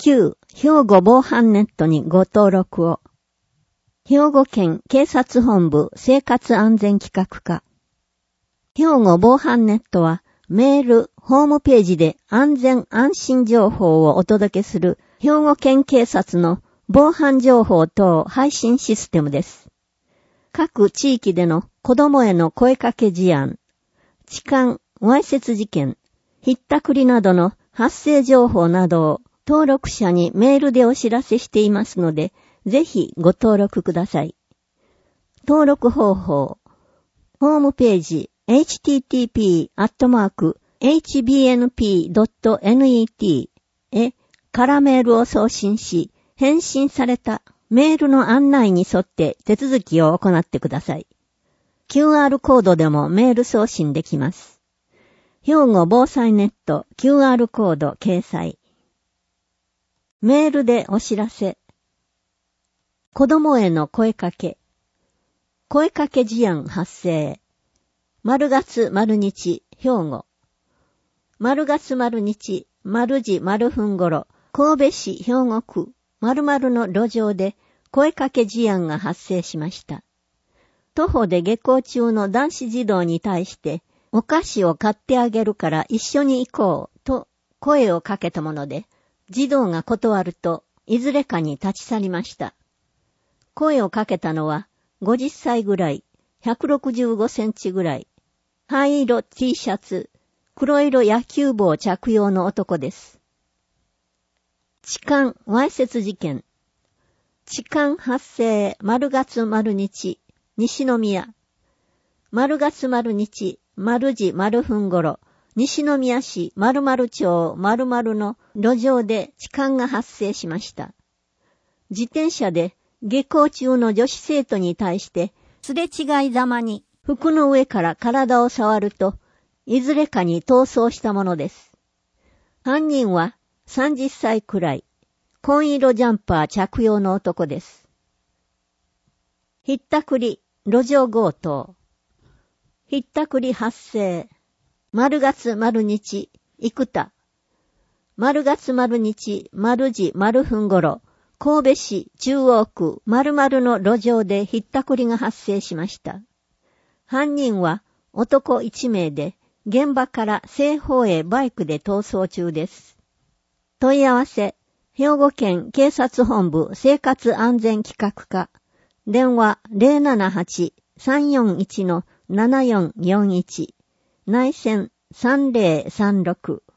旧兵庫防犯ネットにご登録を。兵庫県警察本部生活安全企画課。兵庫防犯ネットはメール、ホームページで安全安心情報をお届けする兵庫県警察の防犯情報等配信システムです。各地域での子供への声かけ事案、痴漢、わいせつ事件、ひったくりなどの発生情報などを登録者にメールでお知らせしていますので、ぜひご登録ください。登録方法、ホームページ、http://hbnp.net へからメールを送信し、返信されたメールの案内に沿って手続きを行ってください。QR コードでもメール送信できます。兵庫防災ネット QR コード掲載。メールでお知らせ。子供への声かけ。声かけ事案発生。丸月丸日、兵庫。丸月丸日、丸時丸分頃、神戸市兵庫区、〇〇の路上で声かけ事案が発生しました。徒歩で下校中の男子児童に対して、お菓子を買ってあげるから一緒に行こうと声をかけたもので、児童が断ると、いずれかに立ち去りました。声をかけたのは、50歳ぐらい、165センチぐらい、灰色 T シャツ、黒色野球帽着用の男です。痴漢わいせつ事件。痴漢発生丸月丸日、西宮。丸月丸日、丸時丸分頃、西宮市〇〇町〇〇の路上で痴漢が発生しました。自転車で下校中の女子生徒に対してすれ違いざまに服の上から体を触ると、いずれかに逃走したものです。犯人は30歳くらい、紺色ジャンパー着用の男です。ひったくり、路上強盗。ひったくり発生。丸月丸日、生田。丸月丸日、丸時丸分頃、神戸市中央区〇〇の路上でひったくりが発生しました。犯人は男1名で、現場から西方へバイクで逃走中です。問い合わせ、兵庫県警察本部生活安全企画課。電話 078-341-7441。内線3036